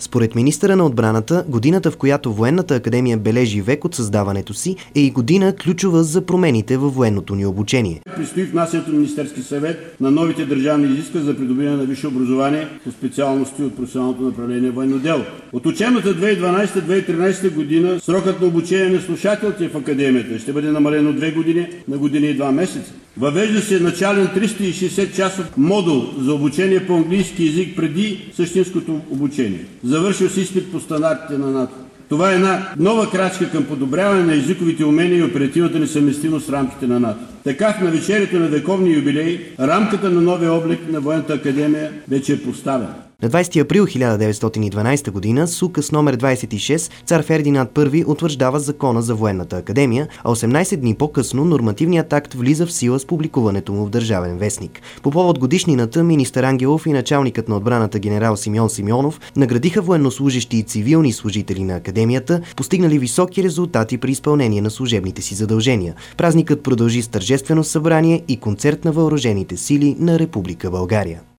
Според министъра на отбраната, годината, в която Военната академия бележи век от създаването си, е и година ключова за промените във военното ни обучение. Предстои внасянето на Министерски съвет на новите държавни изисквания за придобиване на висше образование по специалности от професионалното направление военно дело. От учебната 2012-2013 година срокът на обучение на слушателите в академията ще бъде намален от 2 години на година и 2 месеца. Въвежда се начален 360 часов модул за обучение по английски език преди същинското обучение. Завършил с изпит по стандартите на НАТО. Това е една нова крачка към подобряване на езиковите умения и оперативната несъвместимост в рамките на НАТО. Така в навечерието на вековния юбилей, рамката на новия облик на Военната академия вече е поставена. На 20 април 1912 година с указ номер 26 цар Фердинанд I утвърждава закона за Военната академия, а 18 дни по-късно нормативният акт влиза в сила с публикуването му в Държавен вестник. По повод годишнината министър Ангелов и началникът на отбраната генерал Симеон Симеонов наградиха военнослужещи и цивилни служители на академията, постигнали високи резултати при изпълнение на служебните си задължения. Празникът продължи с тържествено събрание и концерт на въоръжените сили на Република България.